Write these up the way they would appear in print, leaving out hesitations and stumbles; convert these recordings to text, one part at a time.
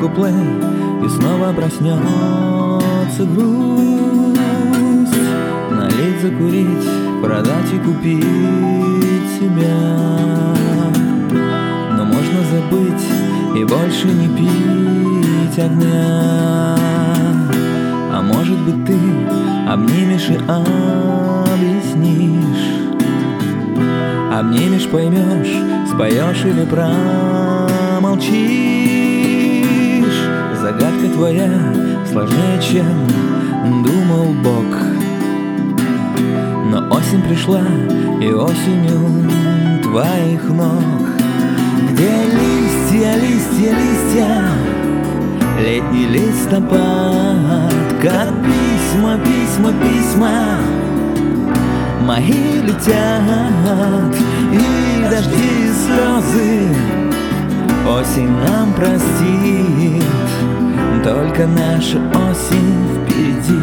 куплет, и снова проснется грусть. Налить, закурить, продать и купить себя. Но можно забыть и больше не пить огня. А может быть, ты обнимешь и объяснишь. Обнимешь, поймешь, споешь или промолчишь. Загадка твоя сложнее, чем думал Бог. Но осень пришла, и осенью твоих ног. Где листья, листья, листья, летний листопад, как письма, письма, письма мои летят, и дожди, и слезы осень нам простит. Только наша осень впереди.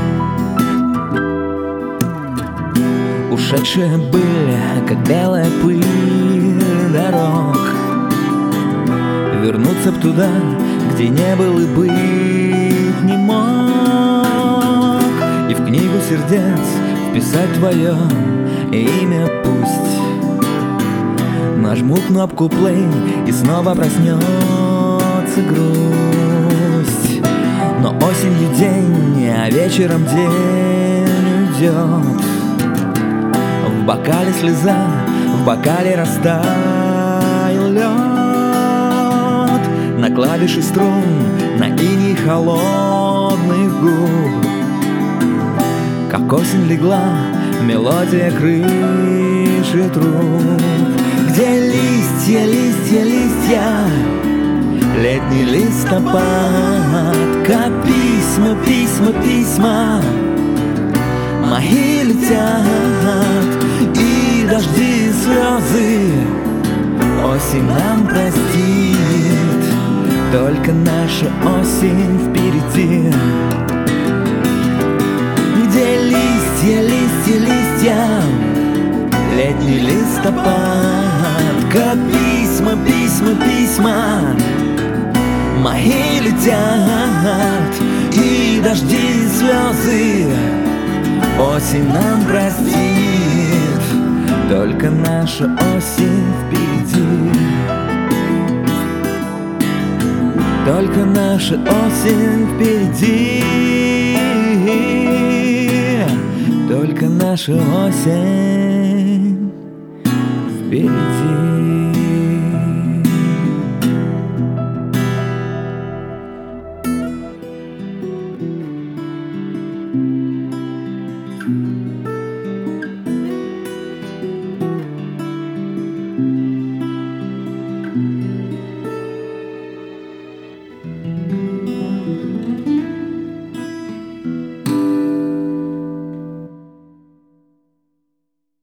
Ушедшая быль, как белая пыль дорог. Вернуться б туда, где не был и быть не мог. И в книгу сердец вписать твое имя пусть. Нажму кнопку play, и снова проснется грусть. Но осенью день, а вечером день уйдет. В бокале слеза, в бокале растаял лед. На клавиши струн, на иней холодных губ. Как осень легла, мелодия крыши труб. Где листья, листья, листья, летний листопад, как письма, письма, письма мои летят, и дожди, и слезы осень нам простит. Только наша осень впереди. Где листья, листья, листья, летний листопад, как письма, письма, письма мои летят, и дожди, и слезы осень нам простит. Только наша осень впереди. Только наша осень впереди. Только наша осень впереди.